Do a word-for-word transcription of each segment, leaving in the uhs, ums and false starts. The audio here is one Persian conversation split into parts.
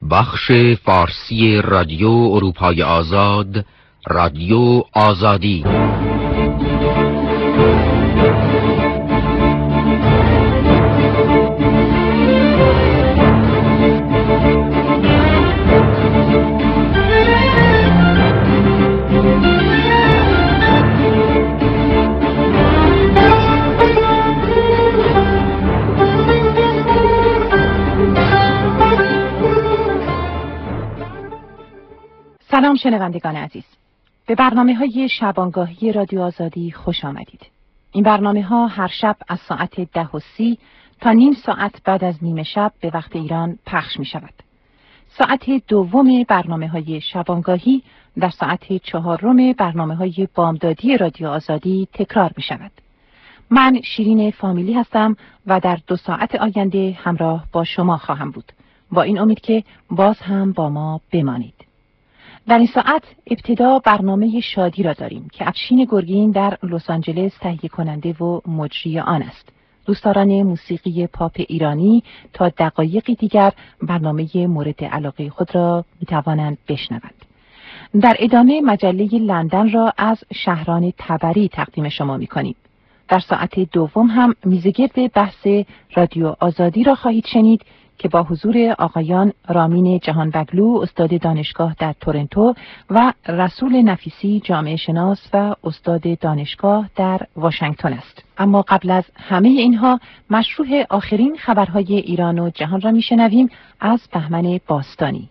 بخش فارسی رادیو اروپای آزاد، رادیو آزادی. سلام شنوندگان عزیز، به برنامه های شبانگاهی رادیو آزادی خوش آمدید. این برنامه ها هر شب از ساعت ده و سی تا نیم ساعت بعد از نیمه شب به وقت ایران پخش می شود. ساعت دوم برنامه های شبانگاهی در ساعت چهارم برنامه های بامدادی رادیو آزادی تکرار می شود. من شیرین فامیلی هستم و در دو ساعت آینده همراه با شما خواهم بود، با این امید که باز هم با ما بمانید. در این ساعت ابتدا برنامه شادی را داریم که افشین گرگین در لس آنجلس تهیه کننده و مجری آن است. دوستداران موسیقی پاپ ایرانی تا دقایقی دیگر برنامه مورد علاقه خود را می توانند بشنوند. در ادامه مجله لندن را از شهران تبری تقدیم شما می کنیم. در ساعت دوم هم میزگرد بحث رادیو آزادی را خواهید شنید که با حضور آقایان رامین جهانبگلو استاد دانشگاه در تورنتو و رسول نفیسی جامعه شناس و استاد دانشگاه در واشنگتن است. اما قبل از همه اینها مشروع آخرین خبرهای ایران و جهان را میشنویم از بهمن باستانی.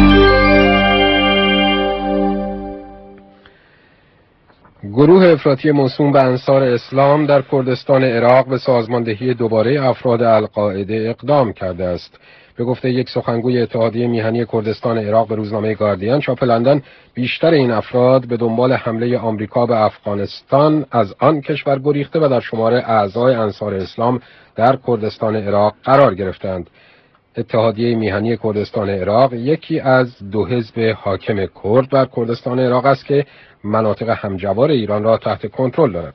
گروه افراطی موسوم به انصار اسلام در کردستان عراق به سازماندهی دوباره افراد القاعده اقدام کرده است. به گفته یک سخنگوی اتحادیه میهنی کردستان عراق به روزنامه گاردین، چاپ لندن، بیشتر این افراد به دنبال حمله آمریکا به افغانستان از آن کشور گریخته و در شمار اعضای انصار اسلام در کردستان عراق قرار گرفتند. اتحادیه میهنی کردستان عراق یکی از دو حزب حاکم کرد بر کردستان عراق است که مناطق همجوار ایران را تحت کنترل دارد.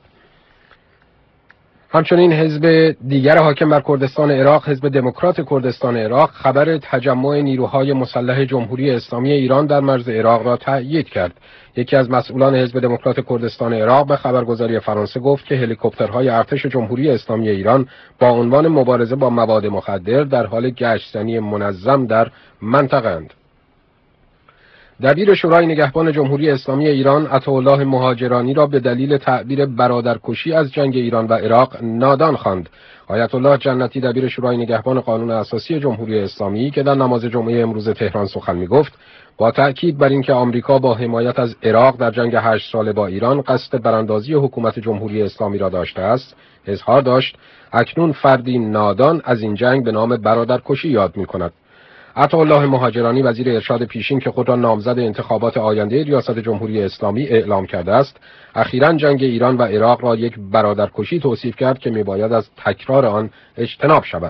همچنین حزب دیگر حاکم بر کردستان عراق، حزب دموکرات کردستان عراق، خبر تجمع نیروهای مسلح جمهوری اسلامی ایران در مرز عراق را تأیید کرد. یکی از مسئولان حزب دموکرات کردستان عراق به خبرگزاری فرانسه گفت که هلیکوپترهای ارتش جمهوری اسلامی ایران با عنوان مبارزه با مواد مخدر در حال گشتزنی منظم در منطقه اند. دبیر شورای نگهبان جمهوری اسلامی ایران عطاالله مهاجرانی را به دلیل تعبیر برادرکشی از جنگ ایران و عراق نادان خواند. آیت الله جنتی دبیر شورای نگهبان قانون اساسی جمهوری اسلامی که در نماز جمعه امروز تهران سخن می‌گفت، با تأکید بر اینکه آمریکا با حمایت از عراق در جنگ هشت ساله با ایران قصد براندازی حکومت جمهوری اسلامی را داشته است، اظهار داشت اکنون فردی نادان از این جنگ به نام برادرکشی یاد می‌کند. عطاالله مهاجرانی وزیر ارشاد پیشین که خود را نامزد انتخابات آینده ریاست جمهوری اسلامی اعلام کرده است، اخیراً جنگ ایران و عراق را یک برادرکشی توصیف کرد که میباید از تکرار آن اجتناب شود.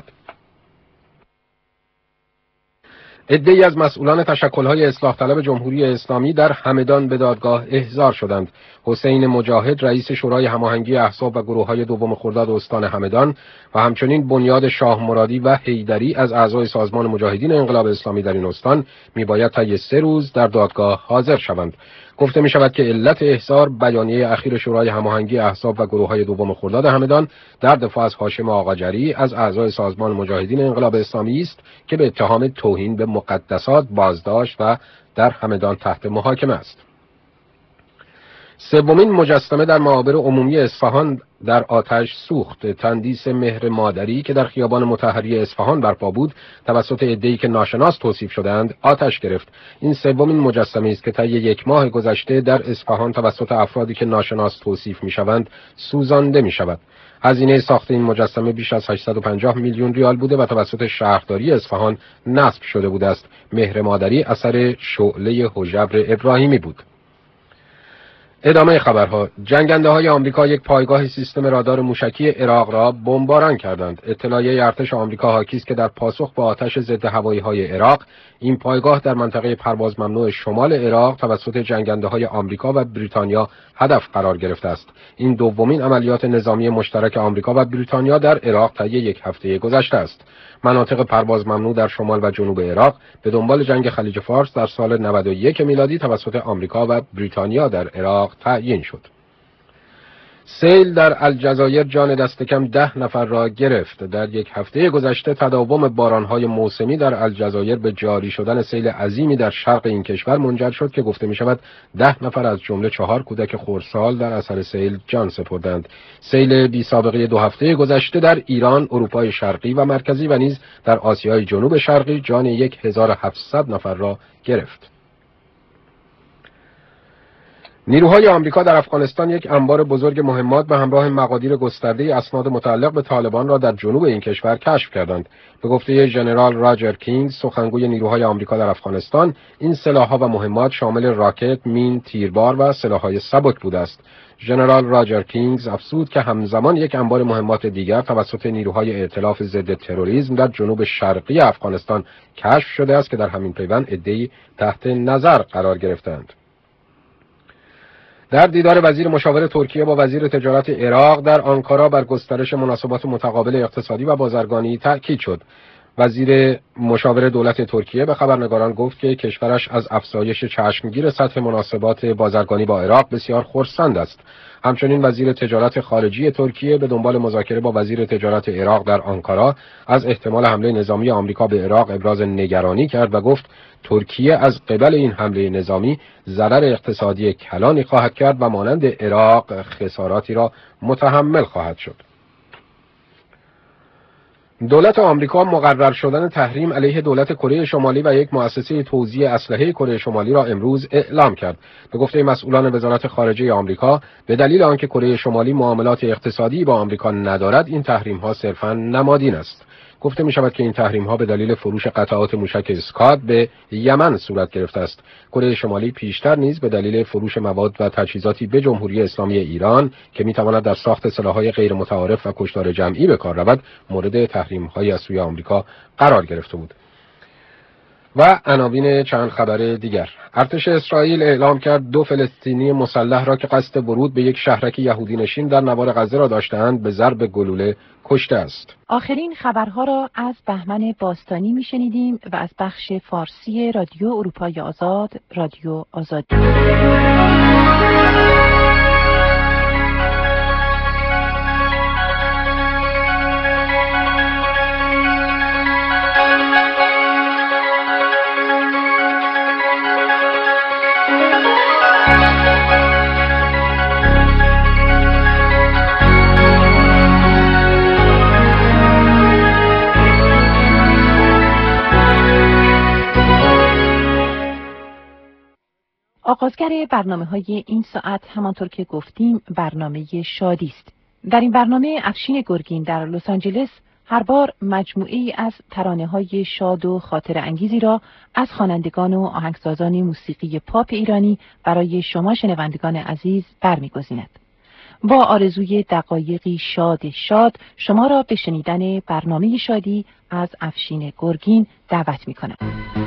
عده‌ای از مسئولان تشکل‌های اصلاح طلب جمهوری اسلامی در همدان به دادگاه احضار شدند. حسین مجاهد رئیس شورای هماهنگی احزاب و گروه‌های دوم خرداد استان همدان و همچنین بنیاد شاه مرادی و حیدری از اعضای سازمان مجاهدین انقلاب اسلامی در این استان میباید طی سه روز در دادگاه حاضر شوند. گفته می شود که علت احضار بیانیه اخیر شورای هماهنگی احزاب و گروه‌های دوم خرداد همدان در دفاع از هاشم آقاجری از اعضای سازمان مجاهدین انقلاب اسلامی است که به اتهام توهین به مقدسات بازداشت و در همدان تحت محاکمه است. سومین مجسمه در معابر عمومی اصفهان در آتش سوخت. تندیس مهر مادری که در خیابان مطهری اصفهان برپا بود توسط عده‌ای که ناشناس توصیف شدند آتش گرفت. این سومین مجسمه است که طی یک ماه گذشته در اصفهان توسط افرادی که ناشناس توصیف می‌شوند سوزانده می‌شود. هزینه ساخت این مجسمه بیش از هشتصد و پنجاه میلیون ریال بوده و توسط شهرداری اصفهان نصب شده بوده است. مهر مادری اثر شعله هژبر ابراهیمی بود. ادامه خبرها. جنگنده های آمریکا یک پایگاه سیستم رادار موشکی عراق را بمباران کردند. اطلاعیه ارتش آمریکا حاکی است که در پاسخ به آتش ضد هوایی های عراق، این پایگاه در منطقه پرواز ممنوع شمال عراق توسط جنگنده های آمریکا و بریتانیا هدف قرار گرفته است. این دومین عملیات نظامی مشترک آمریکا و بریتانیا در عراق طی یک هفته گذشته است. مناطق پرواز ممنوع در شمال و جنوب عراق به دنبال جنگ خلیج فارس در سال نود و یک میلادی توسط آمریکا و بریتانیا در عراق تعیین شد. سیل در الجزایر جان دست کم ده نفر را گرفت. در یک هفته گذشته تداوم بارانهای موسمی در الجزایر به جاری شدن سیل عظیمی در شرق این کشور منجر شد که گفته می شود ده نفر از جمله چهار کودک خردسال در اثر سیل جان سپردند. سیل بی سابقه دو هفته گذشته در ایران، اروپای شرقی و مرکزی و نیز در آسیای جنوب شرقی جان هزار و هفتصد نفر را گرفت. نیروهای آمریکا در افغانستان یک انبار بزرگ مهمات به همراه مقادیر گسترده اسناد متعلق به طالبان را در جنوب این کشور کشف کردند. به گفته ژنرال راجر کینگ، سخنگوی نیروهای آمریکا در افغانستان، این سلاح‌ها و مهمات شامل راکت، مین، تیربار و سلاح‌های سبک بوده است. ژنرال راجر کینگز افزود که همزمان یک انبار مهمات دیگر توسط نیروهای ائتلاف ضد تروریسم در جنوب شرقی افغانستان کشف شده است که در همین پیوند عده‌ای تحت نظر قرار گرفتند. در دیدار وزیر مشاور ترکیه با وزیر تجارت عراق در آنکارا بر گسترش مناسبات متقابل اقتصادی و بازرگانی تأکید شد. وزیر مشاور دولت ترکیه به خبرنگاران گفت که کشورش از افزایش چشمگیر سطح مناسبات بازرگانی با عراق بسیار خرسند است. همچنین وزیر تجارت خارجی ترکیه به دنبال مذاکره با وزیر تجارت عراق در آنکارا از احتمال حمله نظامی آمریکا به عراق ابراز نگرانی کرد و گفت ترکیه از قبل این حمله نظامی ضرر اقتصادی کلانی خواهد کرد و مانند عراق خساراتی را متحمل خواهد شد. دولت آمریکا مقرر شدن تحریم علیه دولت کره شمالی و یک مؤسسه توزیع اسلحه کره شمالی را امروز اعلام کرد. به گفته مسئولان وزارت خارجه آمریکا، به دلیل آنکه کره شمالی معاملات اقتصادی با آمریکا ندارد، این تحریم ها صرفاً نمادین است. گفته می شود که این تحریم ها به دلیل فروش قطعات موشک اسکاد به یمن صورت گرفته است. کره شمالی پیشتر نیز به دلیل فروش مواد و تجهیزاتی به جمهوری اسلامی ایران که می تواند در ساخت سلاح‌های غیر متعارف و کشتار جمعی به کار رود، مورد تحریم های از سوی آمریکا قرار گرفته بود. و عناوین چند خبر دیگر. ارتش اسرائیل اعلام کرد دو فلسطینی مسلح را که قصد ورود به یک شهرک یهودی نشین در نوار غزه را داشتند به ضرب گلوله کشته است. آخرین خبرها را از بهمن باستانی میشنیدیم و از بخش فارسی رادیو اروپای آزاد، رادیو آزادی. آغازگر برنامه‌های این ساعت همانطور که گفتیم برنامه شادی است. در این برنامه افشین گرگین در لس آنجلس هر بار مجموعه‌ای از ترانه‌های شاد و خاطره انگیزی را از خوانندگان و آهنگسازان موسیقی پاپ ایرانی برای شما شنوندگان عزیز برمی‌گزیند. با آرزوی دقایقی شاد شاد شما را به شنیدن برنامه شادی از افشین گرگین دعوت می‌کنم.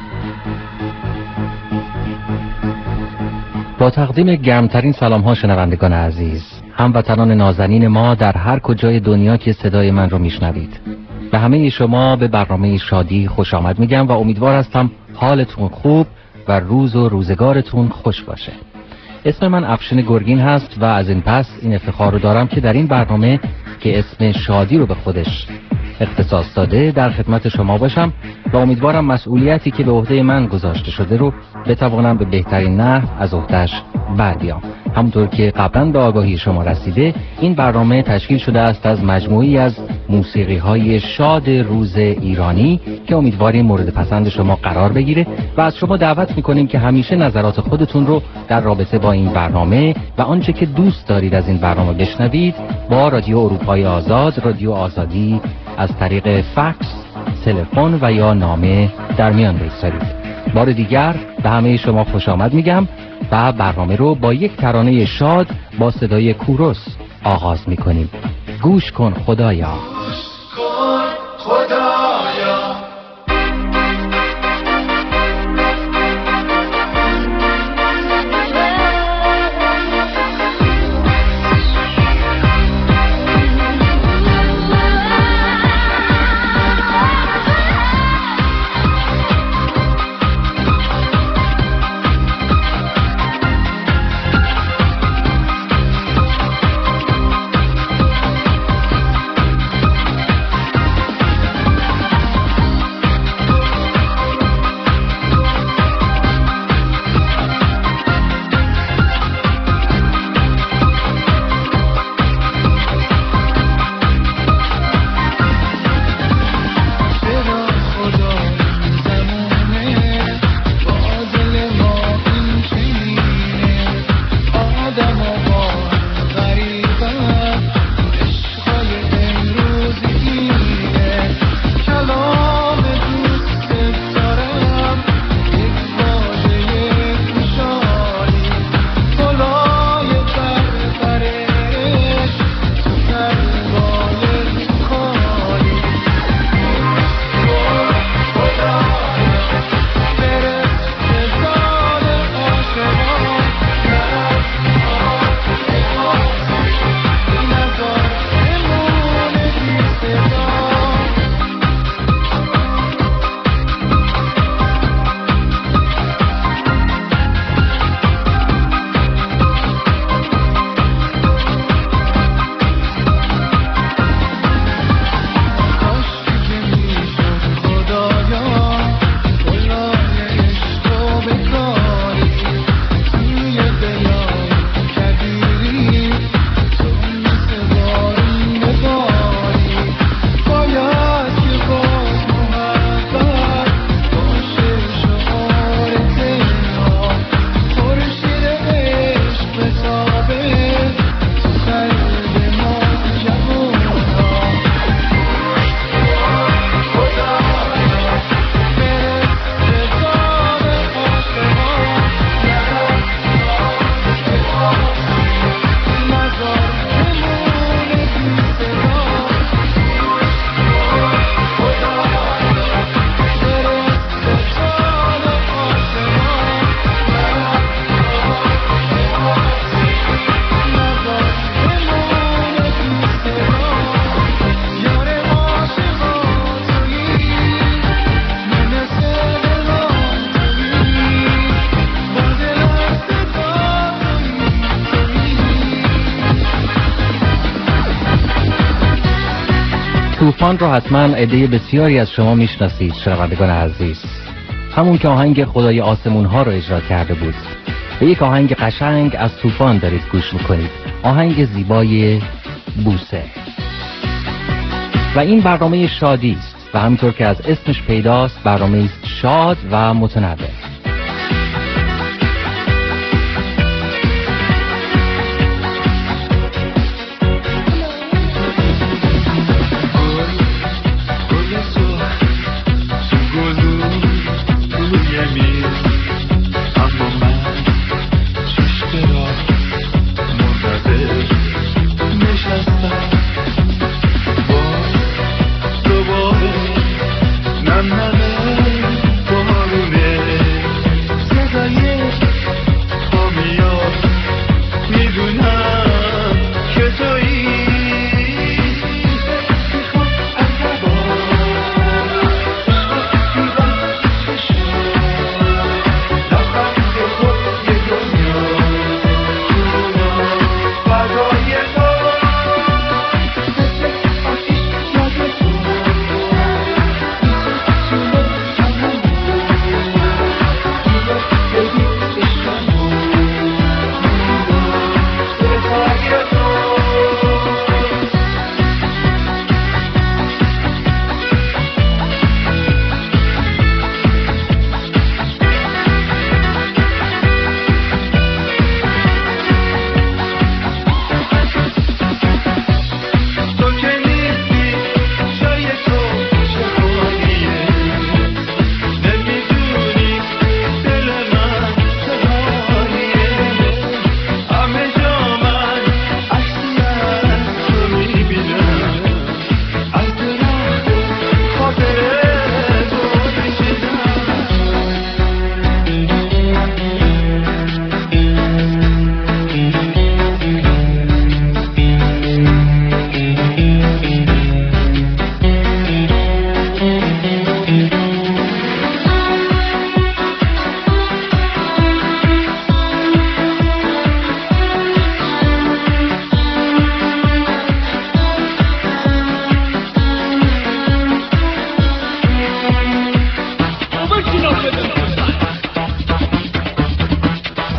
با تقدیم گرمترین سلام ها شنوندگان عزیز، هموطنان نازنین ما در هر کجای دنیا که صدای من رو میشنوید، به همه شما به برنامه شادی خوش آمد میگم و امیدوار هستم حالتون خوب و روز و روزگارتون خوش باشه. اسم من افشین گرگین هست و از این پس این افتخار رو دارم که در این برنامه که اسم شادی رو به خودش اختصاص داده در خدمت شما باشم و امیدوارم مسئولیتی که به عهده من گذاشته شده رو بتوانم به بهترین نحو از عهده‌اش بر بیام. همونطور که قبلا به آگاهی شما رسیده، این برنامه تشکیل شده است از مجموعی از موسیقی‌های شاد روز ایرانی که امیدواریم مورد پسند شما قرار بگیره و از شما دعوت می‌کنیم که همیشه نظرات خودتون رو در رابطه با این برنامه و آنچه که دوست دارید از این برنامه بشنوید با رادیو اروپای آزاد، رادیو آزادی از طریق فکس، تلفن و یا نامه در میان بگذارید. بار دیگر به همه شما خوش آمد میگم و برنامه رو با یک ترانه شاد با صدای کوروس آغاز می‌کنیم. گوش کن خدایا. گوش کن خدایا. طوفان رو حتما عده بسیاری از شما میشناسید شنوندگان عزیز. همون که آهنگ خدای آسمون ها رو اجرا کرده بود. به یک آهنگ قشنگ از طوفان دارید گوش میکنید. آهنگ زیبای بوسه. و این برنامه شادی است و همینطور که از اسمش پیداست برنامه است شاد و متنوع. نم نمه بارونه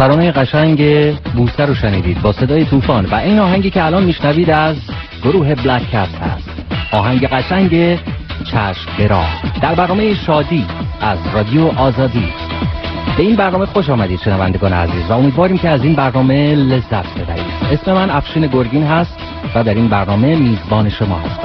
ترانه قشنگ بوسه رو شنیدید با صدای طوفان و این آهنگی که الان میشنوید از گروه بلک کت هست. آهنگ قشنگ چشم برا در برنامه شادی از رادیو آزادی. به این برنامه خوش آمدید شنوندگان عزیز و امیدواریم که از این برنامه لذت ببرید. اسم من افشین گرگین هست و در این برنامه میزبان شما هستم.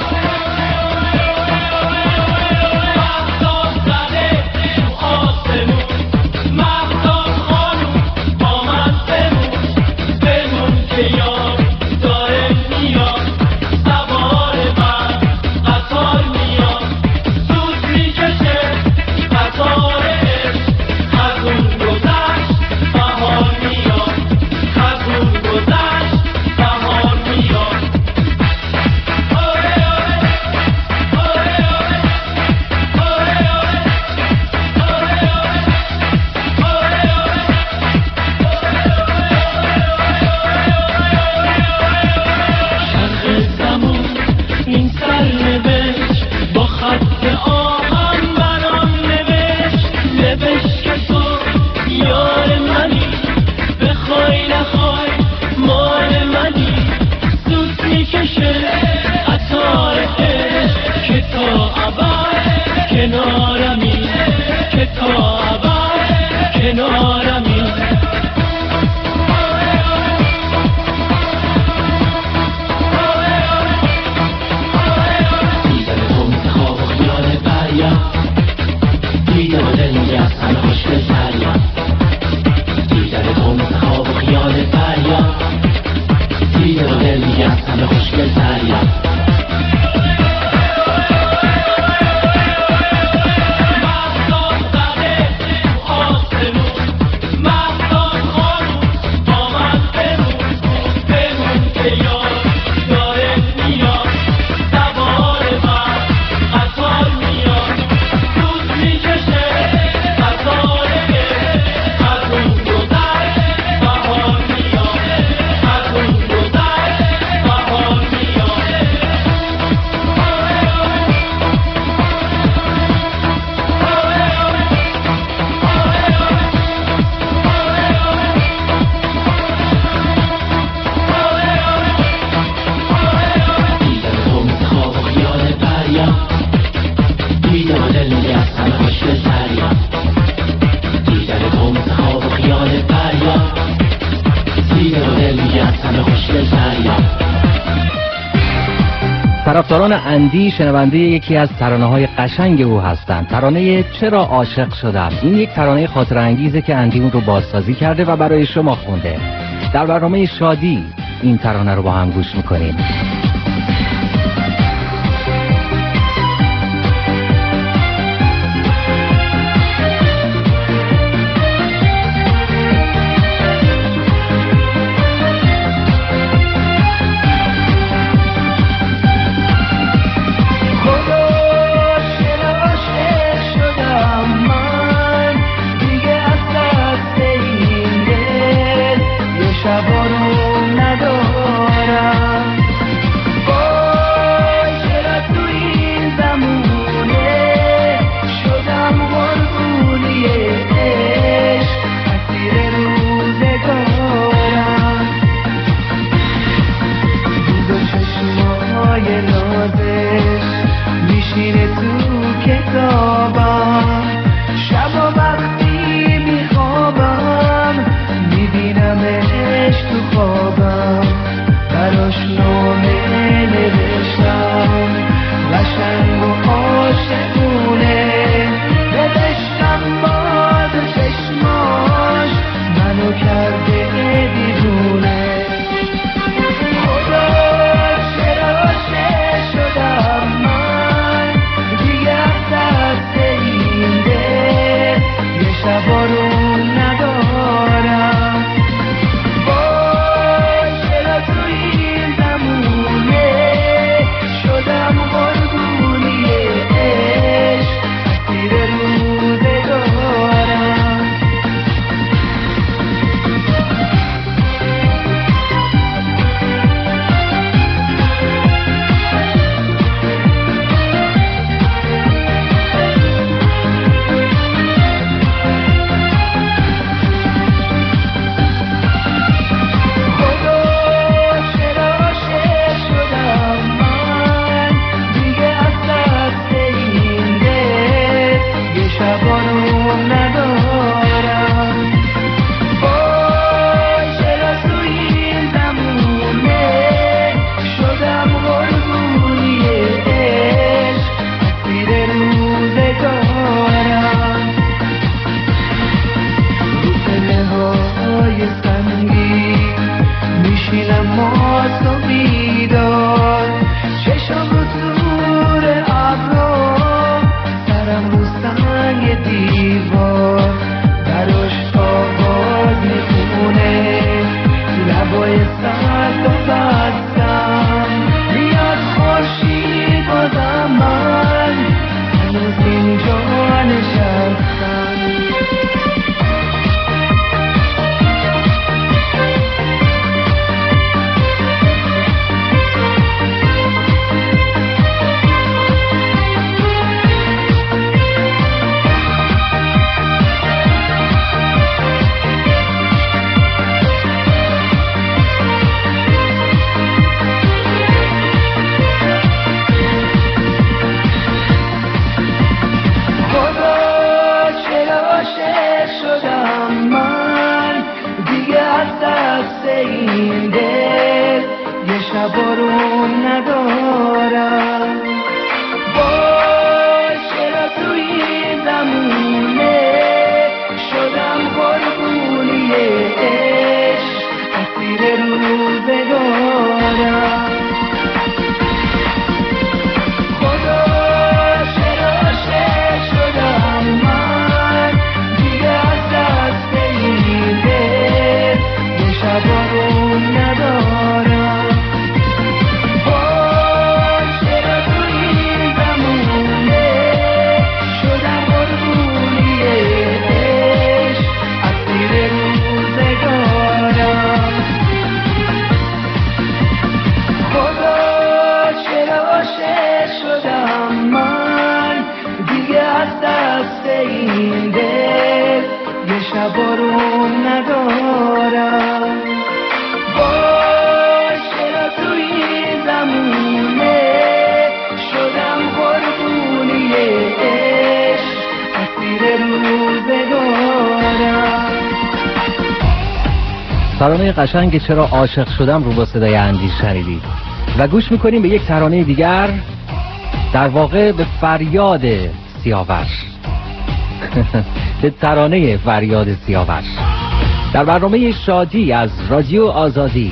طرفداران اندی شنونده یکی از ترانه‌های قشنگ او هستند. ترانه چرا عاشق شدم. این یک ترانه خاطره انگیزه که اندی اون رو بازسازی کرده و برای شما خونده. در برنامه شادی این ترانه رو با هم گوش می‌کنیم. شبا رو ندارم بارون ندارم. باشه توی زمونه شدم قربونی عشق، اسیر روزگارم. ترانه قشنگ چرا عاشق شدم رو با صدای اندیش شنیدید و گوش میکنیم به یک ترانه دیگر، در واقع به فریاد سیاوش به ترانه فریاد سیاوش در برنامه شادی از رادیو آزادی.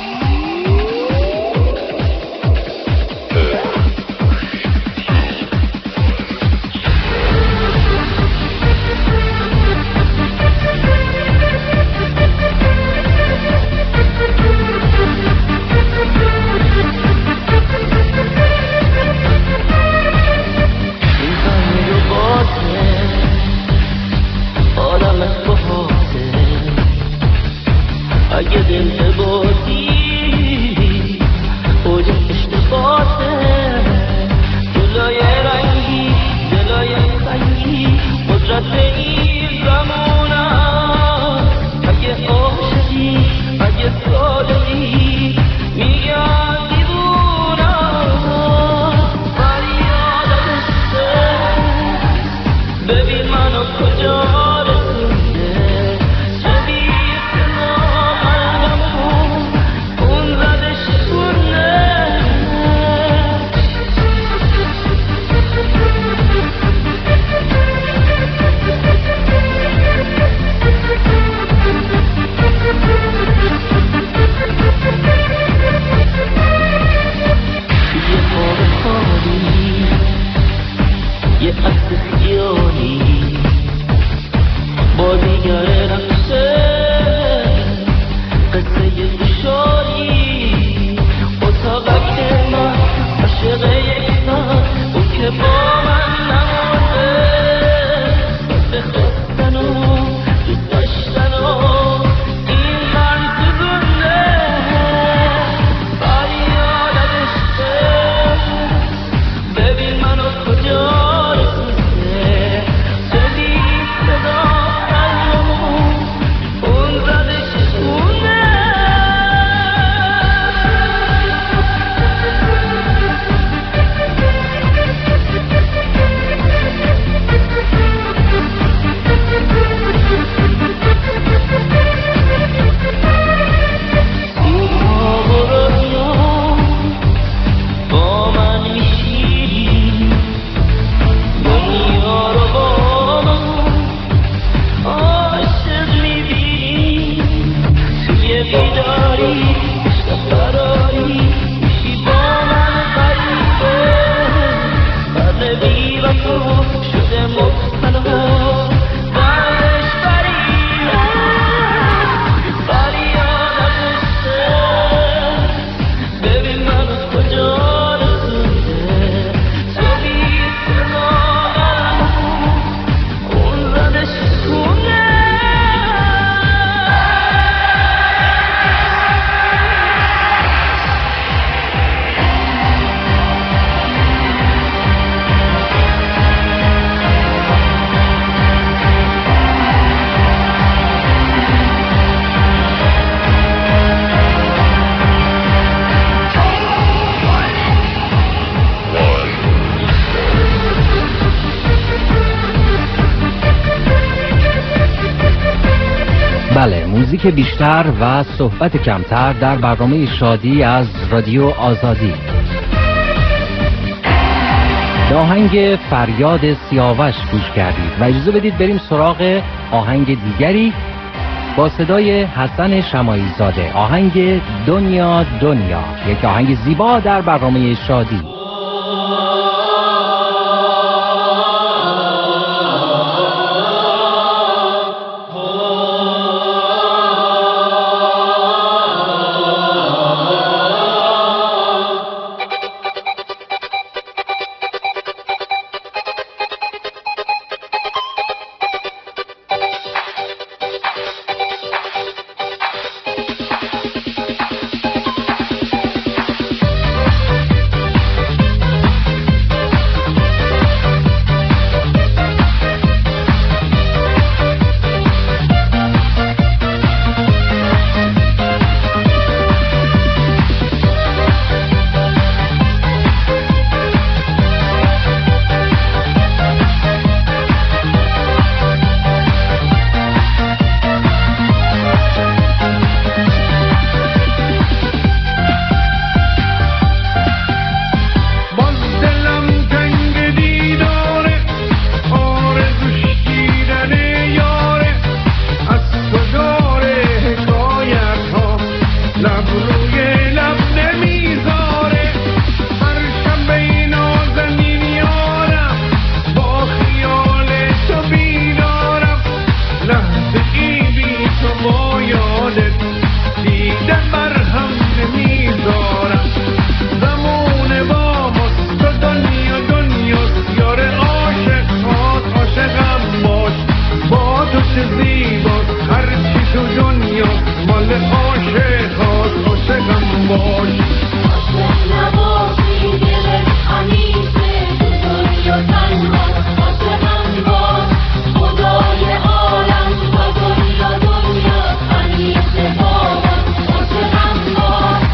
بله، موزیک بیشتر و صحبت کمتر در برنامه شادی از رادیو آزادی. به آهنگ فریاد سیاوش گوش کردید و اجازه بدید بریم سراغ آهنگ دیگری با صدای حسن شماعی زاده، آهنگ دنیا دنیا، یک آهنگ زیبا در برنامه شادی. همیشه زیباست، هرچی تو دنیا مال عاشق هاست. عاشقم باش، عاشق نباشی دلت همیشه تو دنیا تنها. عاشقم باش، خدای عالم با دنیا دنیا همیشه باش. عاشقم باش.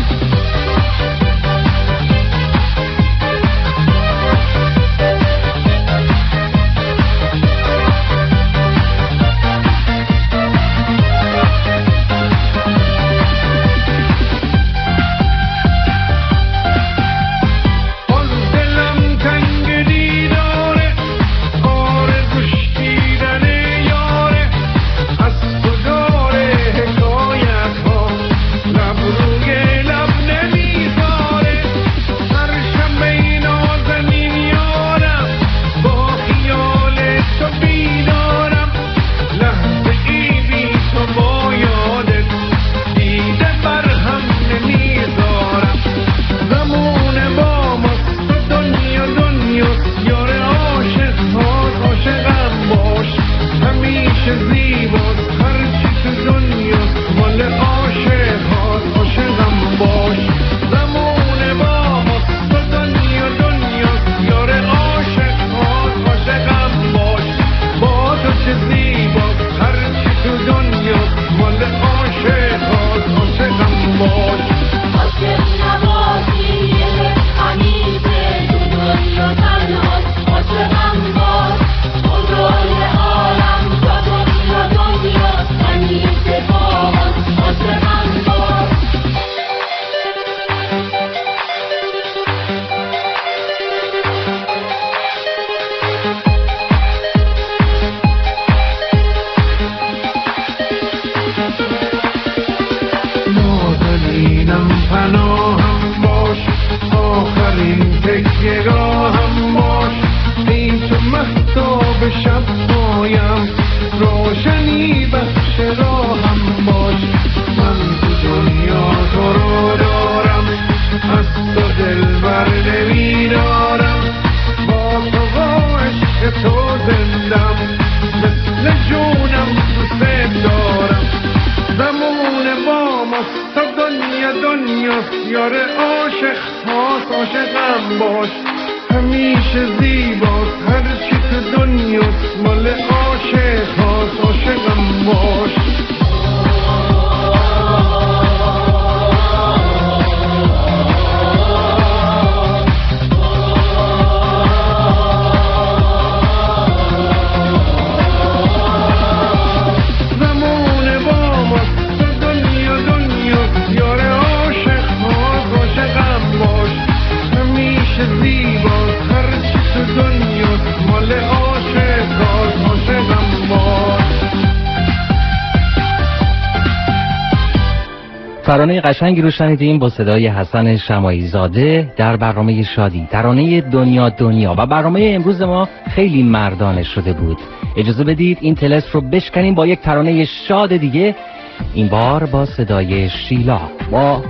ترانه قشنگی رو شنیدیم با صدای حسن شماعی زاده در برنامه شادی، ترانه دنیا دنیا. و برنامه امروز ما خیلی مردانه شده بود. اجازه بدید این تلس رو بشکنیم با یک ترانه شاد دیگه، این بار با صدای شیلا، با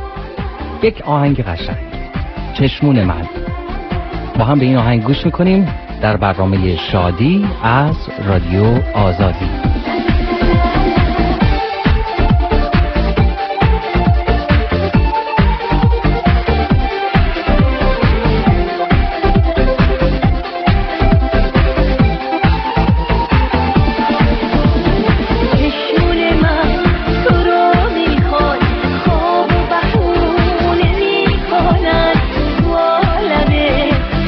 یک آهنگ قشنگ، چشمون من. با هم به این آهنگ گوش میکنیم در برنامه شادی از رادیو آزادی.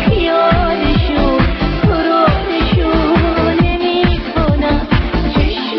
خیالشون تو رو نشونه میکنن.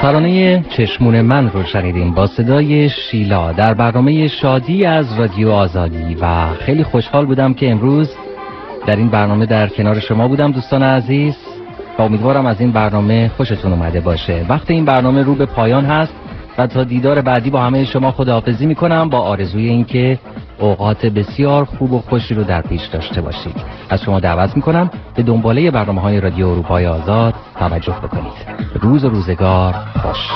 ترانه چشمون من رو شنیدیم با صدای شیلا در برنامه شادی از رادیو آزادی و خیلی خوشحال بودم که امروز در این برنامه در کنار شما بودم دوستان عزیز و امیدوارم از این برنامه خوشتون اومده باشه. وقت این برنامه رو به پایان هست و تا دیدار بعدی با همه شما خداحافظی میکنم با آرزوی اینکه اوقات بسیار خوب و خوشی رو در پیش داشته باشید. از شما دعوت میکنم به دنباله برنامه‌های رادیو اروپای آزاد توجه بکنید. روز و روزگار خوش.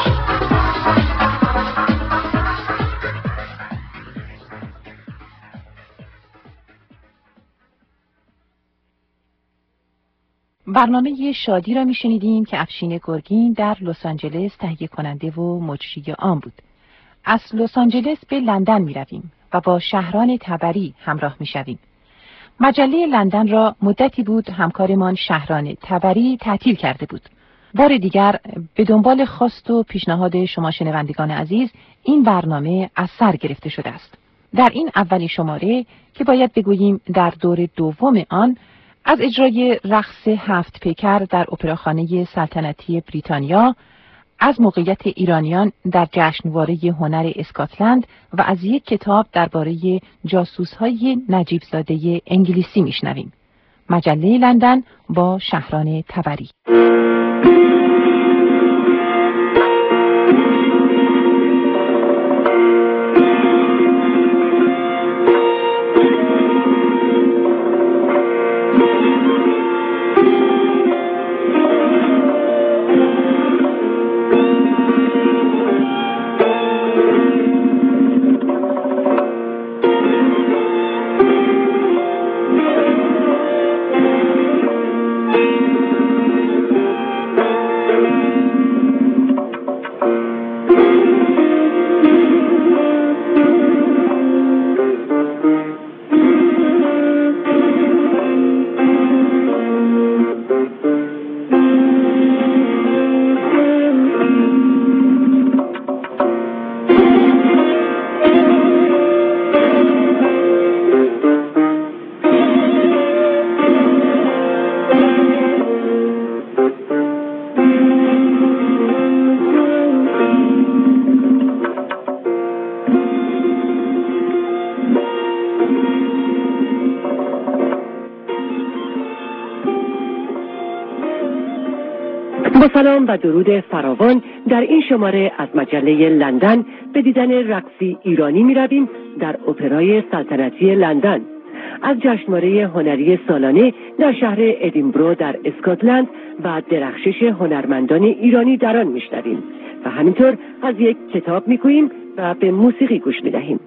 برنامه شادی را میشنیدیم که افشین گرگین در لس آنجلس تهیه کننده و مجری آن بود. از لس آنجلس به لندن می رویم و با شهران تبری همراه می شویم. مجله لندن را مدتی بود همکارمان شهران تبری تعطیل کرده بود. بار دیگر به دنبال خواست و پیشنهاد شما شنوندگان عزیز این برنامه از سر گرفته شده است. در این اولین شماره که باید بگوییم در دور دوم آن از اجرای رقص هفت پیکر در اپراخانه سلطنتی بریتانیا، از موقعیت ایرانیان در جشنواره هنر اسکاتلند و از یک کتاب درباره جاسوس‌های نجیب زاده انگلیسی میشنویم. مجله لندن با شهران تبری. با سلام و درود فراوان در این شماره از مجله لندن به دیدن رقصی ایرانی می رویم در اپرای سلطنتی لندن. از جشنواره هنری سالانه در شهر ادینبرو در اسکاتلند و درخشش هنرمندان ایرانی در آن می شنویم و همینطور از یک کتاب می گوییم و به موسیقی گوش می دهیم.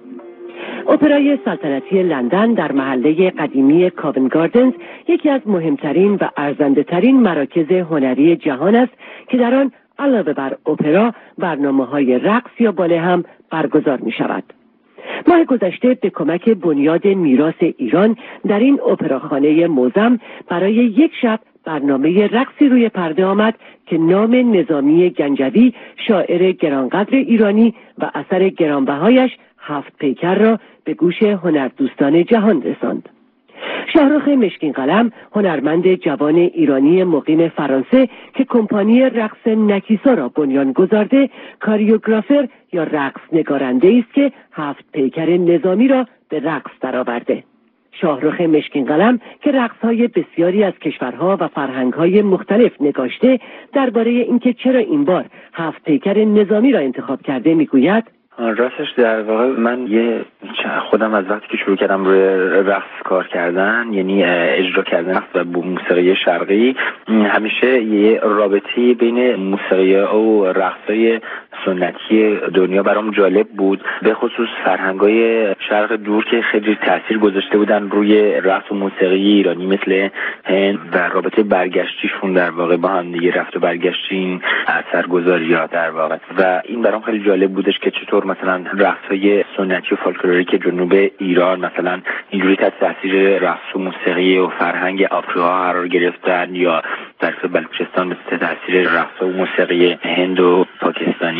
اپرای سلطنتی لندن در محله قدیمی کاون گاردنز یکی از مهمترین و ارزنده ترین مراکز هنری جهان است که در آن علاوه بر اپرا برنامه‌های رقص یا باله هم برگزار می شود. ماه گذشته به کمک بنیاد میراث ایران در این اپراخانه معظم برای یک شب برنامه رقصی روی پرده آمد که نام نظامی گنجوی شاعر گرانقدر ایرانی و اثر گرانبهایش هفت پیکر را به گوش هنردوستان جهان رساند. شاهرخ مشکین قلم هنرمند جوان ایرانی مقیم فرانسه که کمپانی رقص نکیسا را بنیان گذارده، کاریوگرافر یا رقص نگارنده است که هفت پیکر نظامی را به رقص درآورده. شاهرخ مشکین قلم که رقص‌های بسیاری از کشورها و فرهنگ‌های مختلف نگاشته، درباره اینکه چرا این بار هفت پیکر نظامی را انتخاب کرده میگوید: راستش در واقع من یه خودم از وقتی که شروع کردم روی رقص کار کردن، یعنی اجرا کردن رقص و موسیقی شرقی، همیشه یه رابطه بین موسیقی و رقصای سنتی دنیا برام جالب بود، به خصوص فرهنگای شرق دور که خیلی تاثیر گذاشته بودن روی رقص و موسیقی ایرانی مثل هند و رابطه برگشتیشون در واقع با هم دیگه، رفت و برگشت این اثرگذاری‌ها در واقع. و این برام خیلی جالب بودش که چطور مثلا رقص‌های سنتی و فولکلوریک جنوب ایران مثلا اینجوری تحت تاثیر رقص و موسیقی و فرهنگ آفریقا قرار گرفتن، یا در بلوچستان مثل تاثیر رقص و موسیقی هند و پاکستانی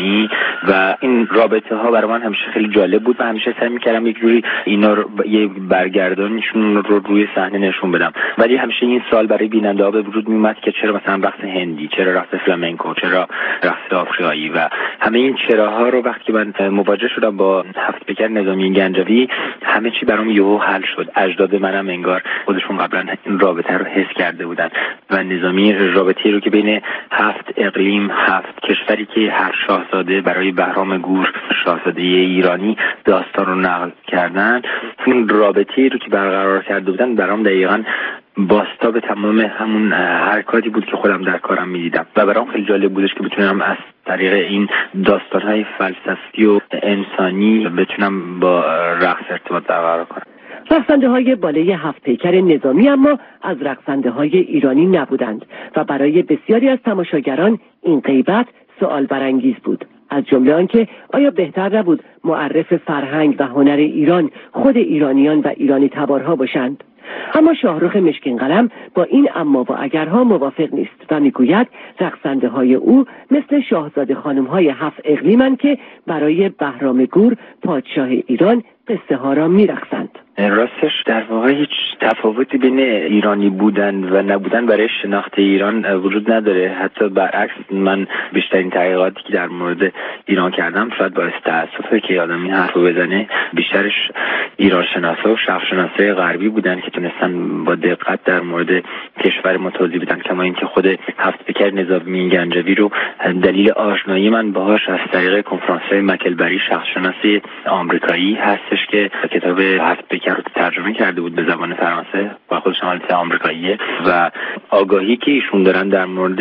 ایرانی و این رابطه ها برای من همیشه خیلی جالب بود و همیشه سعی می‌کردم یک جوری اینا رو یه برگردانیشون رو روی صحنه نشون بدم. ولی همیشه این سال برای بیننده‌ها به وجود میومد که چرا مثلا رقص هندی، چرا رقص فلامنکو، چرا رقص آفریقایی و همه این چراها رو وقتی من مواجه شدم با هفت پیکر نظامی گنجوی همه چی برام یهو حل شد. اجداد منم انگار خودشون قبلا این رابطه رو حس کرده بودن و نظامی رابطه‌ای رو که بین هفت اقلیم، هفت کشوری که هر شاهزاده برای بهرام گور شاهزاده ایرانی داستان رو نقل کردن، این رابطه‌ای رو که برقرار کرده بودن برام دقیقاً بازتاب تمام همون حرکاتی بود که خودم در کارم می‌دیدم و برام خیلی جالب بودش که بتونم از طریق این داستان‌های فلسفی و انسانی بتونم با رقص ارتباط برقرار کنم. رقصنده های بالای هفت پیکر نظامی اما از رقصنده های ایرانی نبودند و برای بسیاری از تماشاگران این غیبت سوال برانگیز بود. از جمله آنکه آیا بهتر نبود معرف فرهنگ و هنر ایران خود ایرانیان و ایرانی تبارها باشند؟ اما شاهرخ مشکین قلم با این اما و اگرها موافق نیست و میگوید رقصنده های او مثل شاهزاده خانم های هفت اقلیمند که برای بهرام گور پادشاه ایران قصه ها را میرقصند. راستش در واقع هیچ تفاوتی بین ایرانی بودن و نبودن برای شناخت ایران وجود نداره. حتی برعکس، من بیشترین تحقیقاتی که در مورد ایران کردم شاید باعث تأسفه که آدم این حرف رو بزنه، بیشترش ایران شناسا و شرق شناسای غربی بودن که تونستن با دقت در مورد کشور ما توضیح بدن. کما اینکه خود هفت پیکر نظامی گنجوی رو دلیل آشنایی من باهاش از طریق کنفرانس‌های مکلبری شخص شناسی آمریکایی هستش که کتاب هفت پیکر رو ترجمه کرده بود به زبان فرانسه و خودش مالت آمریکاییه و آگاهی که ایشون دارن در مورد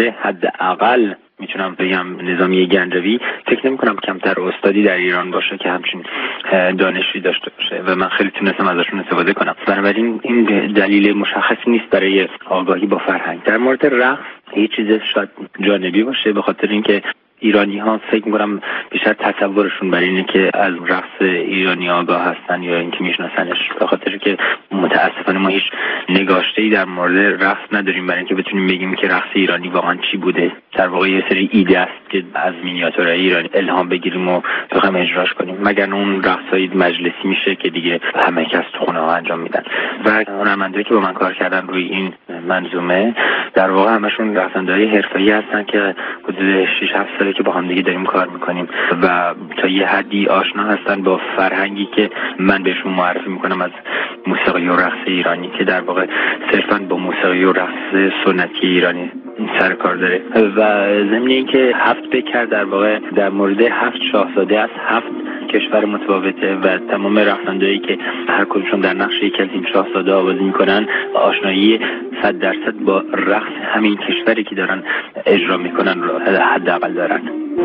حداقل میتونم بگم نظامی گنجوی، فکر نمی کنم کمتر استادی در ایران باشه که همچین دانشی داشته باشه و من خیلی تونستم ازشون استفاده کنم. بنابراین این دلیل مشخصی نیست برای آگاهی با فرهنگ. در مورد رقص یه چیز شاید جانبی باشه، به خاطر اینکه ایرانی ها فکر می‌کنم بیشتر تصورشون برای اینه که از رقص ایرانی آگاه هستن یا اینکه میشناسنش، به خاطر که متاسفانه ما هیچ نگاشته‌ای در مورد رقص نداریم برای اینکه بتونیم بگیم که رقص ایرانی واقعا چی بوده. در واقع یه سری ایده است که از مینیاتورهای ایرانی الهام بگیریم و بخوایم اجراش کنیم، مگر اون رقص‌های مجلسی میشه که دیگه همه کس تو خونه‌ها انجام میدن. و هنرمندایی که با من کار کردن روی این منظومه در واقع همشون رقصنده‌های حرفه‌ای هستن که حدود شش هفت ساله که با هم دیگه داریم کار میکنیم و تا یه حدی آشنا هستن با فرهنگی که من بهشون معرفی میکنم از موسیقی و رقص ایرانی که در واقع صرفاً با موسیقی و رقص سنتی ایرانی سر کار داره. و ضمن اینکه هفت پیکر در واقع در مورد هفت شاهزاده از هفت کشور متفاوته و تمام رقصندهایی که هر کدومشون در نقش یک از این شاهزاده آوازی میکنن آشنایی صد درصد با رقص همین کشوری که دارن اجرا میکنن رو حداقل دارن.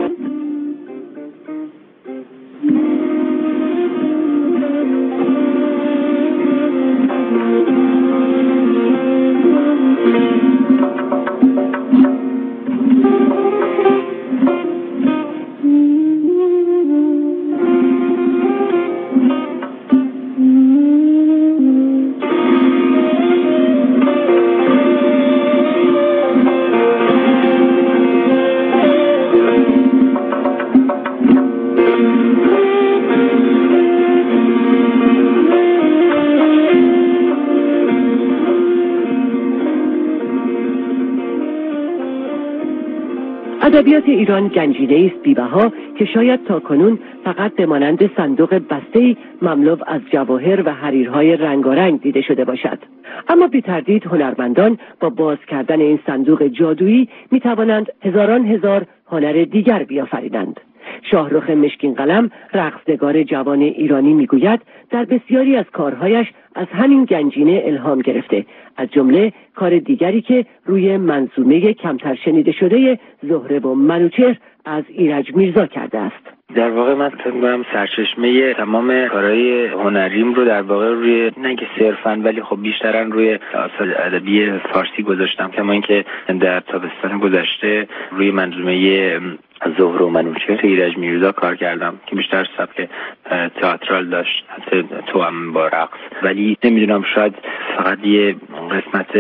ادبیات ایران گنجینه‌ای است بی‌بها که شاید تاکنون فقط به مانند صندوق بسته‌ای مملو از جواهر و حریرهای رنگارنگ دیده شده باشد. اما بی تردید هنرمندان با باز کردن این صندوق جادویی می توانند هزاران هزار هنر دیگر بیافریدند. شاهرخ مشکین قلم رقصنگار جوان ایرانی میگوید در بسیاری از کارهایش از همین گنجینه الهام گرفته، از جمله کار دیگری که روی منظومه کمتر شنیده شده زهره و منوچهر از ایرج میرزا کرده است. در واقع من فکر می‌کنم سرچشمه تمام کارهای هنریم رو در واقع روی نه که صرفاً ولی خب بیشتراً روی آثار ادبی فارسی گذاشتم، کما اینکه در تابستان گذشته روی منظومه زهره و منوچهر ایرج میرزا کار کردم که بیشتر سبک تئاترال داشت، حتی تو هم با رقص. ولی نمیدونم شاید فقط یه قسمت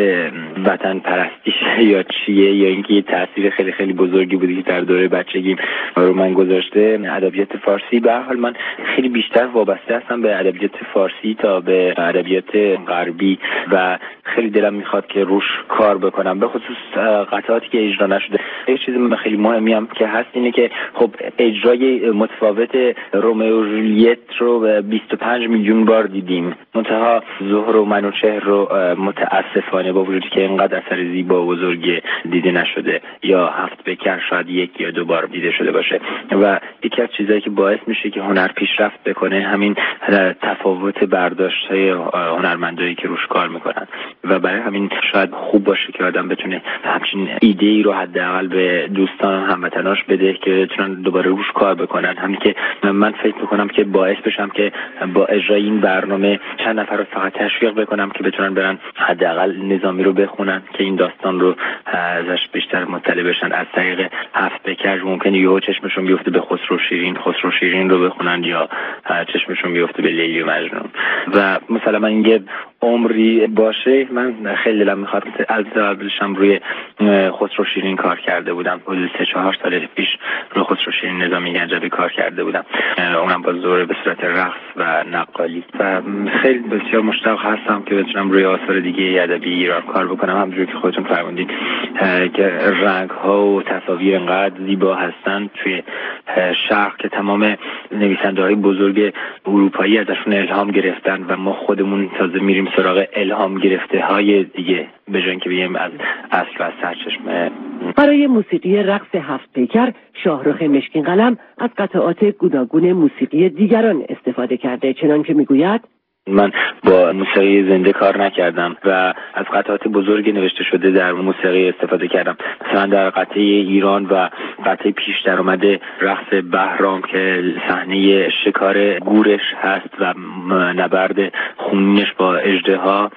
وطن پرستیش یا چیه، یا اینکه یه تاثیر خیلی خیلی بزرگی بودی که در دوره بچگی رو من گذاشته ادبیات فارسی. به هر حال من خیلی بیشتر وابسته هستم به ادبیات فارسی تا به ادبیات غربی و خیلی دلم میخواد که روش کار بکنم، به خصوص قطعاتی که اجرا نشده. یه چیز خیلی مهمی هم که هست اینه که خب اجرای متفاوت رومئو و جولیت رو بیست و پنج میلیون بار دیدیم، منتها زهره و منوچهر رو متاسفانه با وجودی که اینقدر اثر زیبا و بزرگی دیده نشده، یا هفت پیکر شاید یک یا دو بار دیده شده باشه. و یکی از چیزایی که باعث میشه که هنر پیشرفت بکنه همین تفاوت برداشت‌های هنرمندایی که روش کار میکنن و برای همین شاید خوب باشه که آدم بتونه همچین ایده‌ای رو حداقل به دوستان و هموطناش بده که بتونن دوباره روش کار بکنن. همین که من فکر میکنم که باعث بشم که با اجرای این برنامه چند نفر رو فقط تشویق بکنم که بتونن برن حداقل نظامی رو بخونن که این داستان رو ازش بیشتر مطلع بشن. از طریق هفت پیکر ممکنه یهو چشمشون بیفته به خسرو شیرین، خسرو شیرین رو بخونن، یا چشمشون بیفته به لیلی و مجنون. و مثلا من اینکه عمری باشه، من خیلی دلم میخواد از قبلشم روی خسرو شیرین کار کرده بودم، حدود سه چهار سال پیش روی خسرو شیرین نظامی گنجوی کار کرده بودم، اونم با زهره به صورت رقص و نقالی. و خیلی بسیار مشتاق هستم که بتونم روی آثار دیگه ادبی ایران کار بکنم، همونجوری که خودتون فرمودید که رنگ ها و تصاویر انقدر زیبا هستن توی شرق که تمام نویسنده‌های بزرگ اروپایی ازشون الهام گرفتن و ما خودمون تازه میریم سراغ الهام گرفته های دیگه به جای اینکه بگیم از اصل و از سرچشمه. برای موسیقی رقص هفت پیکر شاهرخ مشکین قلم از قطعات گوناگون موسیقی دیگران استفاده کرده، چنان که میگوید من با موسیقی زنده کار نکردم و از قطعات بزرگی نوشته شده در موسیقی استفاده کردم. مثلا در قطعه ایران و قطعه پیش در اومده رقص بهرام که صحنه شکار گورش هست و نبرد خونینش با اژدها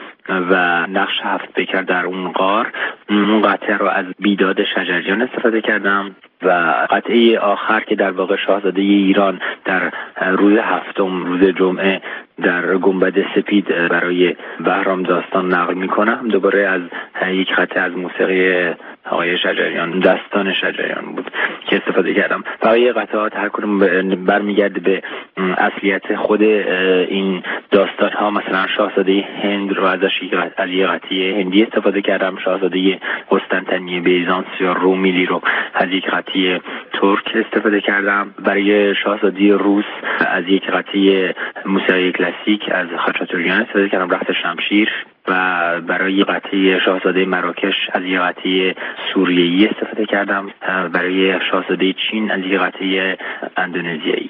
و نقش هفت پیکر در اون غار، اون قطعه رو از بیداد شجریان استفاده کردم. و قطعه آخر که در واقع شاهزاده ایران در روز هفتم، روز جمعه، در گنبد سپید برای بهرام داستان نقل میکنم، دوباره از یک قطعه از موسیقی آقای شجریان، دستان شجریان بود که استفاده کردم. بقیه قطعات هر کدوم برمیگرده به اصلیت خود این داستان ها. مثلا شاهزاده هند رو ازش از یه قطعه هندی استفاده کردم، شاهزاده قسطنطنیه بیزانس یا رومیلی رو از یک قطعه ترک استفاده کردم. برای شاهزاده روس از یک قطعه موسیقی کلاسیک از خاچاتوریان استفاده کردم، رقص شمشیر. و برای قطعه شاهزاده مراکش از یک قطعه سوریه‌ای استفاده کردم، برای شاهزاده چین از یک قطعه اندونزیایی.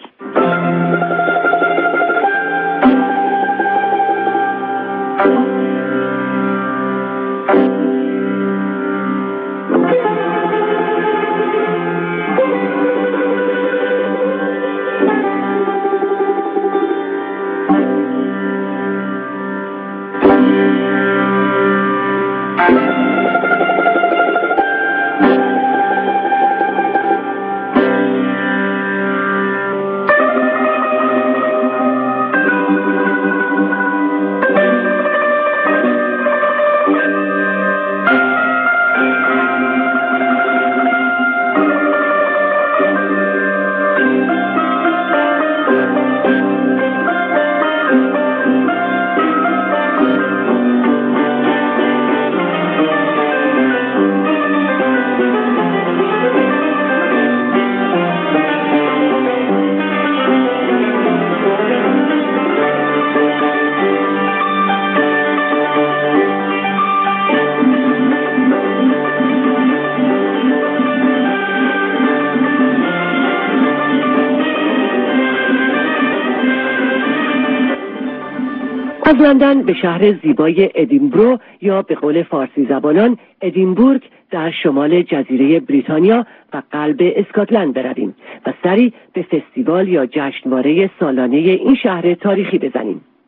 از لندن به شهر زیبای ادینبرو یا به قول فارسی زبانان ادینبورگ در شمال جزیره بریتانیا و قلب اسکاتلند برویم و سری به فستیوال یا جشنواره سالانه این شهر تاریخی بزنیم.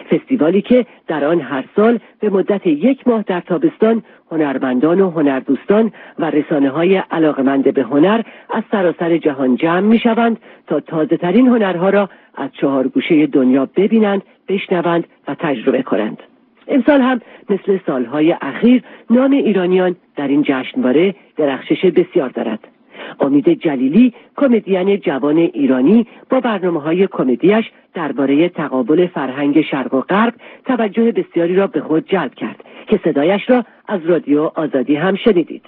فستیوالی که در آن هر سال به مدت یک ماه در تابستان هنرمندان و هنردوستان و رسانه‌های علاقمند به هنر از سراسر جهان جمع می‌شوند تا تازه‌ترین هنرها را از چهار گوشه دنیا ببینند، بشنوند و تجربه کنند. امسال هم مثل سالهای اخیر نام ایرانیان در این جشنواره درخشش بسیار دارد. امید جلیلی، کمدین جوان ایرانی، با برنامه‌های کمدیش درباره تقابل فرهنگ شرق و غرب توجه بسیاری را به خود جلب کرد که صدایش را از رادیو آزادی هم شنیدید.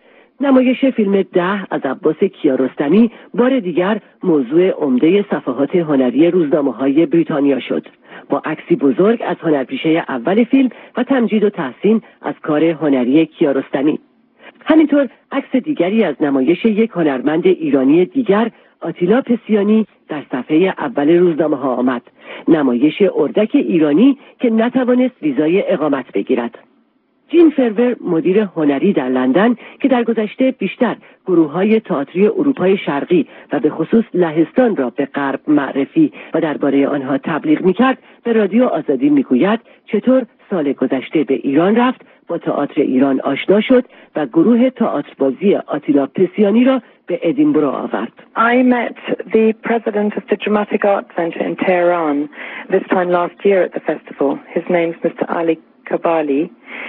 نمایش فیلم ده از عباس کیارستمی بار دیگر موضوع عمده صفحات هنری روزنامه‌های بریتانیا شد، با عکسی بزرگ از هنرپیشه اول فیلم و تمجید و تحسین از کار هنری کیارستمی. همینطور عکس دیگری از نمایش یک هنرمند ایرانی دیگر، آتیلا پسیانی، در صفحه اول روزنامه ها آمد. نمایش اردک ایرانی که نتوانست ویزای اقامت بگیرد. جین فرور، مدیر هنری در لندن که در گذشته بیشتر گروه‌های تئاتری اروپای شرقی و به خصوص لهستان را به غرب معرفی و درباره آنها تبلیغ می‌کرد، به رادیو آزادی می‌گوید چطور سال گذشته به ایران رفت، با تئاتر ایران آشنا شد و گروه تئاتربازی آتیلا پسیانی را به ادینبرو آورد. I met the president of the Dramatic Arts Center in Tehran this time last year at the festival. His name's Mister Ali Kabali,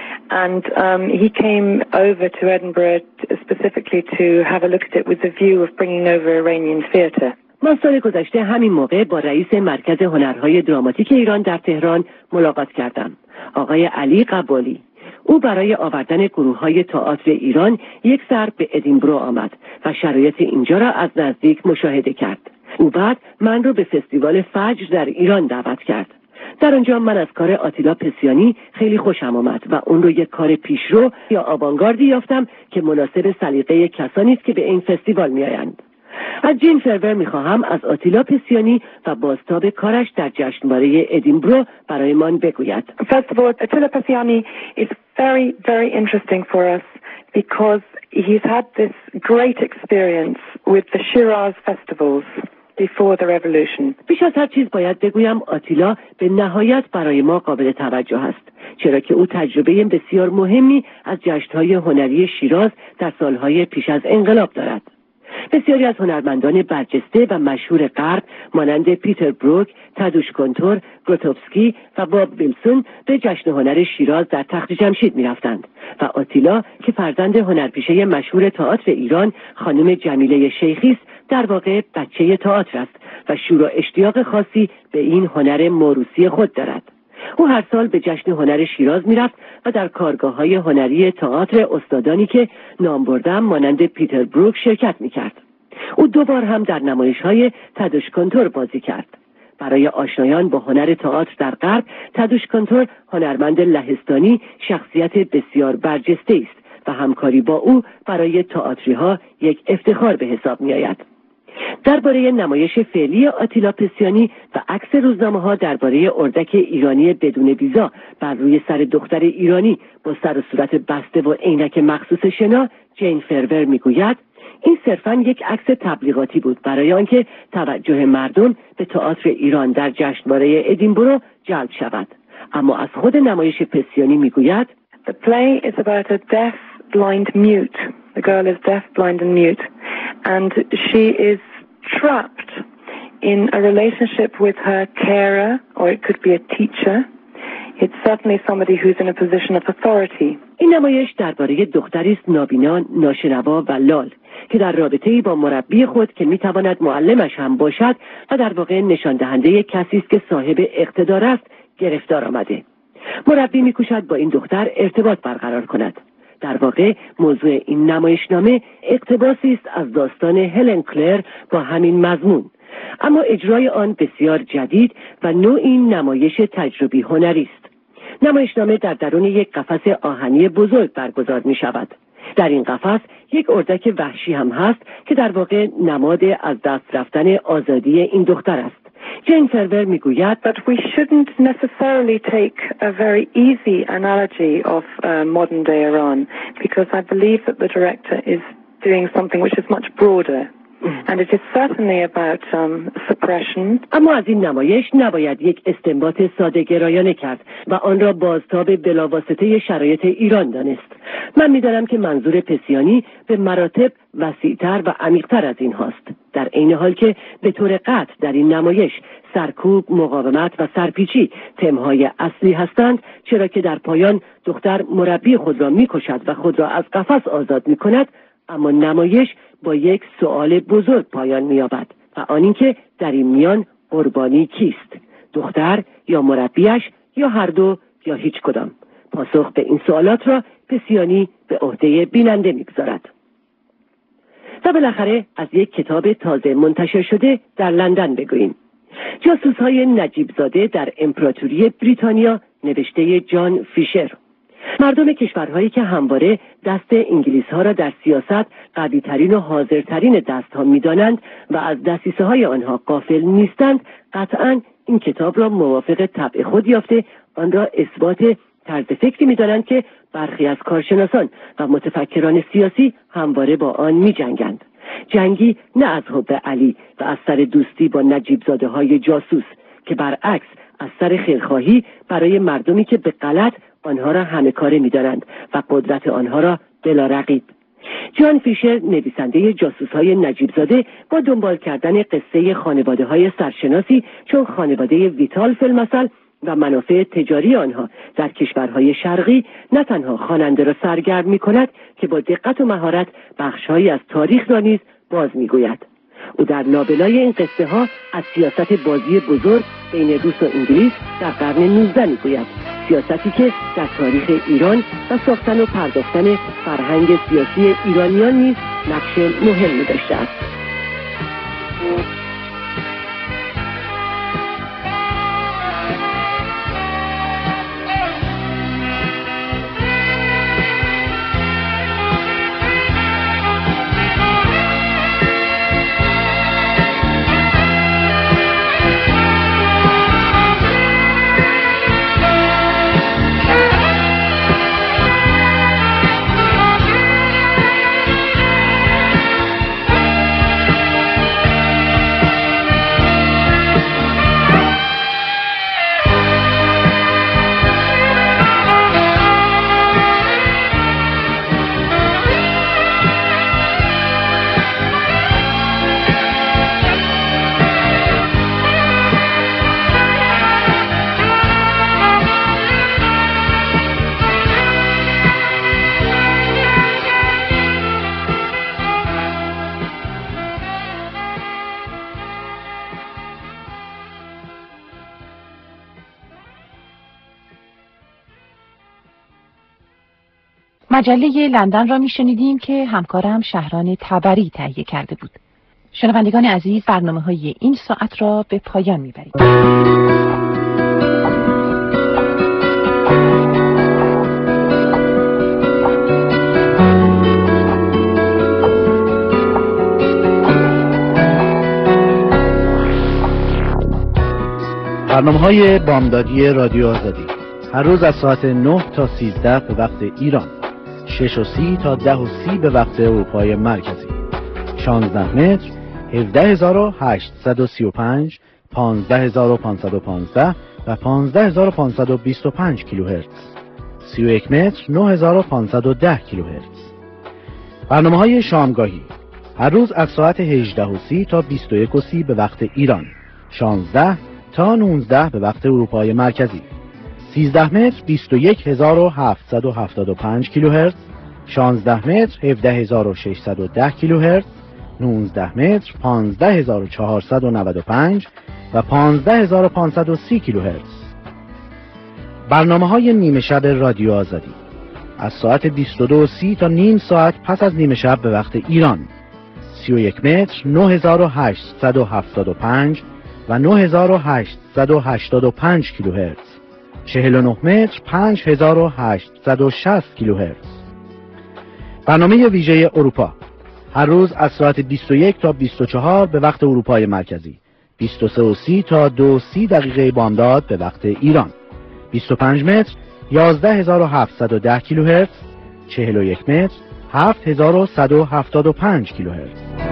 and um, he came over to Edinburgh specifically to have a look at it with the view of bringing over Iranian theatre. من سال گذشته همین موقع با رئیس مرکز هنرهای دراماتیک ایران در تهران ملاقات کردم، آقای علی قبالی. او برای آوردن گروه‌های تئاتر ایران یک سر به ادینبرو آمد و شرایط اینجا را از نزدیک مشاهده کرد. او بعد من رو به فستیوال فجر در ایران دعوت کرد. در آنجا من از کار آتیلا پسیانی خیلی خوشم آمد و اون رو یک کار پیشرو یا آوانگاردی یافتم که مناسب سلیقه کسانی است که به این فستیوال میآیند. از جین فرور میخواهم از آتیلا پسیانی و بازتاب کارش در جشنواره ادینبرو برایمان بگوید. First of all, Attila Passiani is very, very interesting for us because he's had this great experience with the Shiraz festivals before the revolution. بیش از هر چیز باید بگویم آتیلا به نهایت برای ما قابل توجه است، چرا که او تجربه بسیار مهمی از جشن‌های هنری شیراز در سالهای پیش از انقلاب دارد. بسیاری از هنرمندان برجسته و مشهور غرب مانند پیتر بروک، تادوش کنتور، گروتوفسکی و باب ویلسون به جشن هنر شیراز در تخت جمشید می‌رفتند و آتیلا که فرزند هنرپیشه مشهور تئاتر ایران خانم جمیله شیخی است، در واقع بچه تئاتر است و شور و اشتیاق خاصی به این هنر موروثی خود دارد. او هر سال به جشن هنر شیراز میرفت و در کارگاه‌های هنری تئاتر استادانی که نام بردم مانند پیتر بروک شرکت میکرد. او دو بار هم در نمایش‌های تادوش کنتور بازی کرد. برای آشنایان با هنر تئاتر در غرب، تادوش کنتور هنرمند لهستانی شخصیت بسیار برجسته است و همکاری با او برای تئاتری‌ها یک افتخار به حساب می‌آید. درباره نمایش فعلی آتیلا پسیانی و عکس روزنامه‌ها درباره اردک ایرانی بدون ویزا بر روی سر دختر ایرانی با سر و صورت بسته و عینک مخصوص شنا، جین فرور میگوید این صرفاً یک عکس تبلیغاتی بود برای آنکه توجه مردم به تئاتر ایران در جشنواره ادینبرو جلب شود. اما از خود نمایش پسیانی میگوید The play is about a deaf, blind, mute. The girl is deaf, blind and mute. And she is trapped in a relationship with her carer, or it could be a teacher. It's certainly somebody who's in a position of authority. این نمایش درباره دختری است نابینا، ناشنوا و لال که در رابطه‌ای با مربی خود که میتواند معلمش هم باشد و در واقع نشان دهنده کسی است که صاحب اقتدار است گرفتار آمده. مربی میکوشد با این دختر ارتباط برقرار کند. در واقع موضوع این نمایشنامه اقتباسی است از داستان هلن کلر با همین مضمون، اما اجرای آن بسیار جدید و نوعی نمایش تجربی هنری است. نمایشنامه در درون یک قفس آهنی بزرگ برگزار می شود. در این قفس یک اردک وحشی هم هست که در واقع نماد از دست رفتن آزادی این دختر است. جین فرور میگوید But we shouldn't necessarily take a very easy analogy of uh, modern day Iran because I believe that the director is doing something which is much broader. And it is certainly about um, suppression. اما از این نمایش نباید یک استنباط ساده گرایانه کرد و آن را بازتاب بلاواسطه شرایط ایران دانست. من می‌دانم که منظور پسیانی به مراتب وسیع‌تر و عمیق‌تر از این هاست، در عین حال که به طور قطع در این نمایش سرکوب، مقاومت و سرپیچی تمهای اصلی هستند، چرا که در پایان دختر مربی خود را می‌کشد و خود را از قفس آزاد می‌کند. اما نمایش با یک سؤال بزرگ پایان می‌یابد و آن اینکه در این میان قربانی کیست؟ دختر یا مربیش یا هر دو یا هیچ کدام؟ پاسخ به این سوالات را پسیانی به عهده بیننده می‌گذارد. و بالاخره از یک کتاب تازه منتشر شده در لندن بگوییم. جاسوس‌های نجیب زاده در امپراتوری بریتانیا، نوشته جان فیشر. مردم کشورهایی که همواره دست انگلیس‌ها را در سیاست قوی‌ترین و حاضرترین دست‌ها می‌دانند و از دسیسه‌های آنها غافل نیستند، قطعاً این کتاب را موافق طبع خود یافته آن را اثبات طرز فکری می‌دانند که برخی از کارشناسان و متفکران سیاسی همواره با آن می‌جنگند. جنگی نه از حب علی و از سر دوستی با نجیب زاده های جاسوس، که برعکس از سر خیرخواهی برای مردمی که به غلط آنها را همه کاره می‌دانند و قدرت آنها را بلا رقیب. جان فیشر، نویسنده جاسوس‌های نجیب زاده، با دنبال کردن قصه خانواده‌های سرشناسی چون خانواده ویتال فیلمسل و منافع تجاری آنها در کشورهای شرقی، نه تنها خواننده را سرگرم می‌کند که با دقت و مهارت بخش‌هایی از تاریخ را نیز باز می‌گوید. او در لابلای این قصه ها از سیاست بازی بزرگ بین روس و انگلیس در قرن نوزدهم می‌گوید، سیاستی که در تاریخ ایران و ساختن و پرداختن فرهنگ سیاسی ایرانیان نیز نقش مهمی داشته است. مجله لندن را میشنیدیم که همکارم شهران تبری تهیه کرده بود. شنوندگان عزیز، برنامه‌های این ساعت را به پایان میبریم. برنامه‌های بامدادی رادیو آزادی هر روز از ساعت نه تا سیزده به وقت ایران، شش و سی تا ده و سی به وقت اروپای مرکزی، شانزده متر، هفده هزار و هشتصد و سی و پنج، پانزده هزار و پانصد و پانزده و پانزده هزار و پانصد و بیست و پنج کیلوهرتز، سی و یک متر، نه هزار و پانصد و ده کیلوهرتز. برنامه‌های شامگاهی هر روز از ساعت هجده و سی تا بیست و یک و سی به وقت ایران، شانزده تا نوزده به وقت اروپای مرکزی، سیزده متر، بیست و یک هزار و هفتصد و هفتاد و پنج کیلوهرتز، شانزده متر، هفده هزار و ششصد و ده کیلوهرتز، نوزده متر، پانزده هزار و چهارصد و نود و پنج و پانزده هزار و پانصد و سی کیلوهرتز. برنامه‌های نیمه شب رادیو آزادی از ساعت بیست و دو و سی تا نیم ساعت پس از نیمه شب به وقت ایران، سی و یک متر، نه هزار و هشتصد و هفتاد و پنج و نه هزار و هشتصد و هشتاد و پنج کیلوهرتز، چهل و نه متر، پنج هزار و هشتصد و شصت کیلوهرتز. برنامه ویژه اروپا هر روز از ساعت بیست و یک تا بیست و چهار به وقت اروپای مرکزی، بیست و سه و سی تا دو و سی دقیقه بامداد به وقت ایران، بیست و پنج متر، یازده هزار و هفتصد و ده کیلوهرتز، چهل و یک متر، هفت هزار و صد و هفتاد و پنج کیلوهرتز.